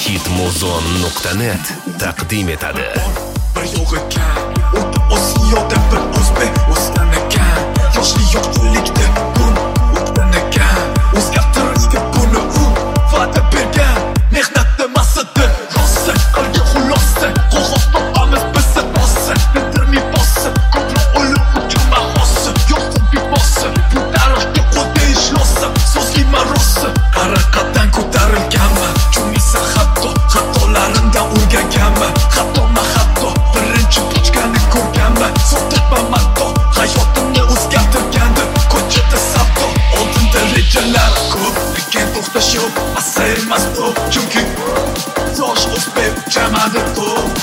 Hitmuzon.net taqdim etadi. Bir yo'q ekan, o'ta Osiyoda bir o'zbek o'sgan ekan. Yoshli yo'qchilikda kun o'tgan ekan. O'zgartirishga buni u va'da bergan. Mehnatni maqsadi rosa, qalbga xulosa. Qo'g'oq topamiz biz bossa. Bitirmi bossa, ko'proq o'lim uchun mahosi. Yo'q bibosi, bu tarixga qo'yish losa. So'zli marosi, harakatdan ko'tarilganman. Chunisa hatto xatolarimdan o'rganganman. Xatoma hatto birinchi pochkani ko'rganman. So'tibman matto, hayotimni o'zgartirgandi. Ko'chada savdo, oldinda rejalar ko'p. Lekin to'xtash yo'q, asayirmas bu. Chunki yosh o'sbek jamadi bu.